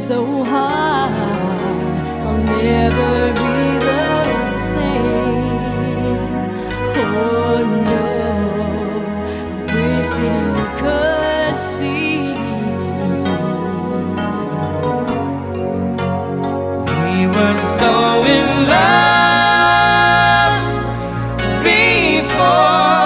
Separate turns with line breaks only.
so hard, I'll never be the same. Oh no, I wish that you could see. We were so